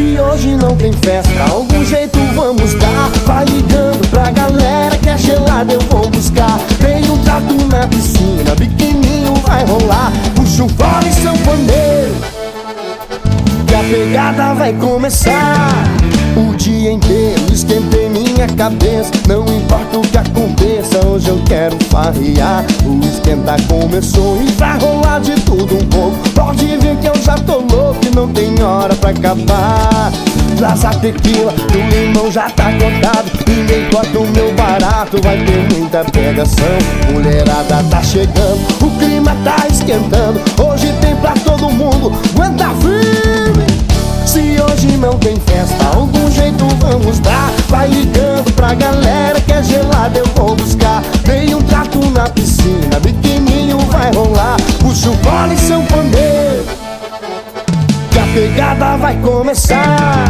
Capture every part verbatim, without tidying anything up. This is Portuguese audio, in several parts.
Se hoje não tem festa, algum jeito vamos dar. Vai ligando pra galera que é gelada eu vou buscar. Tem um trato na piscina, biquininho vai rolar. Puxa o fole e sanfoneiro, que a pegada vai começar. O dia inteiro esquentei minha cabeça, não importa o que aconteça, hoje eu quero farrear. O esquenta começou e vai rolar de tudo um pouco. Pode ver que eu já tô louco e não tem hora pra acabar. Traz a tequila, que o limão já tá cortado. Ninguém corta o meu barato, vai ter muita pegação. Mulherada tá chegando, o clima tá esquentando. Hoje tem pra todo mundo, aguenta firme. Se hoje não tem festa, algum jeito vamos dar. Vai ligando pra galera que é gelada eu vou buscar. Dei um trato na piscina, biquininho vai rolar. Puxa o fole e sanfoneiro, que a pegada vai começar.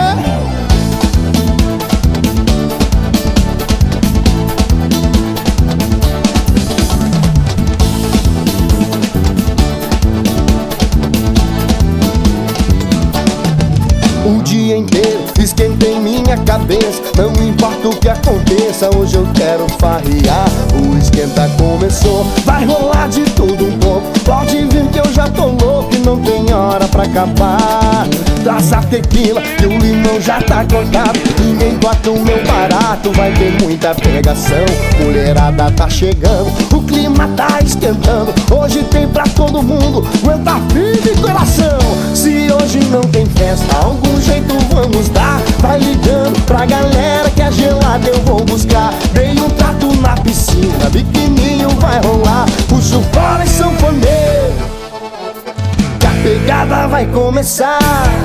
O dia inteiro esquentei minha cabeça, não importa o que aconteça, hoje eu quero farrear. O esquenta começou, vai rolar de tudo um pouco. Pode vir que eu já tô louco e não tem hora pra acabar. Traz a tequila, que o limão já tá cortado. Ninguém corta o meu barato, vai ter muita pegação. Mulherada tá chegando, o clima tá esquentando. Hoje tem pra todo mundo, aguenta firme coração. Se hoje não tem festa, algum jeito vamos dar. Vai ligando pra galera que é gelada eu vou buscar. Dei um trato na piscina, biquininho vai rolar. Puxa o fole e sanfoneiro, que a pegada vai começar.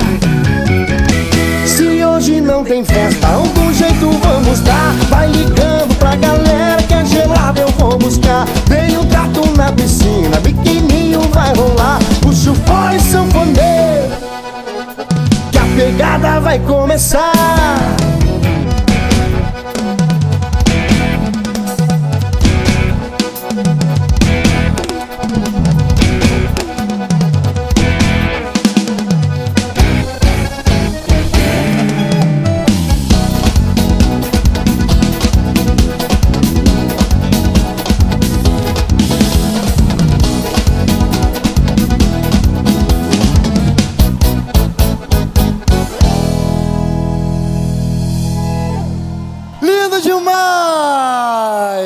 Se hoje não tem festa, algum jeito vamos dar. Vai ligando pra galera que é gelada eu vou buscar. Dei um trato na piscina, biquininho vai rolar. Puxa o fole e sanfoneiro, que a pegada vai começar. Lindo demais!